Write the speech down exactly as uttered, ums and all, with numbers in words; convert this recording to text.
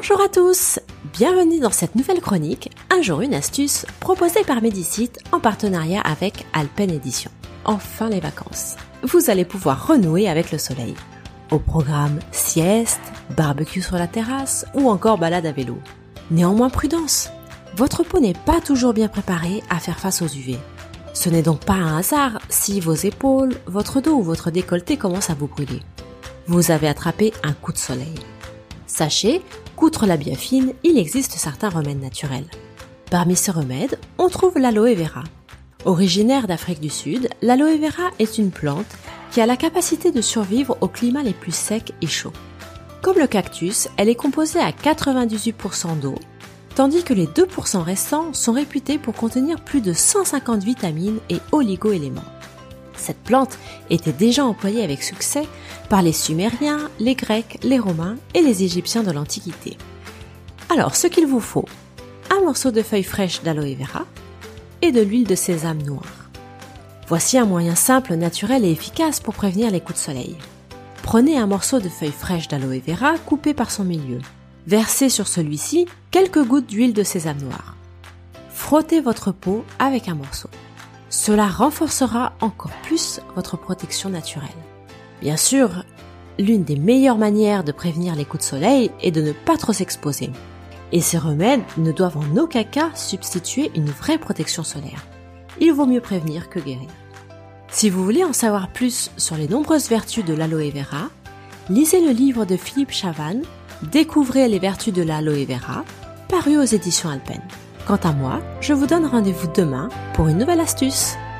Bonjour à tous, bienvenue dans cette nouvelle chronique, un jour une astuce, proposée par Medicite en partenariat avec Alpen Edition. Enfin les vacances, vous allez pouvoir renouer avec le soleil. Au programme sieste, barbecue sur la terrasse ou encore balade à vélo. Néanmoins prudence, votre peau n'est pas toujours bien préparée à faire face aux U V. Ce n'est donc pas un hasard si vos épaules, votre dos ou votre décolleté commencent à vous brûler. Vous avez attrapé un coup de soleil. Sachez qu'outre la biafine, il existe certains remèdes naturels. Parmi ces remèdes, on trouve l'aloe vera. Originaire d'Afrique du Sud, l'aloe vera est une plante qui a la capacité de survivre aux climats les plus secs et chauds. Comme le cactus, elle est composée à quatre-vingt-dix-huit pour cent d'eau, tandis que les deux pour cent restants sont réputés pour contenir plus de cent cinquante vitamines et oligo-éléments. Cette plante était déjà employée avec succès par les Sumériens, les Grecs, les Romains et les Égyptiens de l'Antiquité. Alors, ce qu'il vous faut, un morceau de feuilles fraîches d'aloe vera et de l'huile de sésame noire. Voici un moyen simple, naturel et efficace pour prévenir les coups de soleil. Prenez un morceau de feuilles fraîches d'aloe vera coupé par son milieu. Versez sur celui-ci quelques gouttes d'huile de sésame noire. Frottez votre peau avec un morceau. Cela renforcera encore plus votre protection naturelle. Bien sûr, l'une des meilleures manières de prévenir les coups de soleil est de ne pas trop s'exposer. Et ces remèdes ne doivent en aucun cas substituer une vraie protection solaire. Il vaut mieux prévenir que guérir. Si vous voulez en savoir plus sur les nombreuses vertus de l'aloe vera, lisez le livre de Philippe Chavannes, Découvrez les vertus de l'aloe vera, paru aux éditions Alpen. Quant à moi, je vous donne rendez-vous demain pour une nouvelle astuce.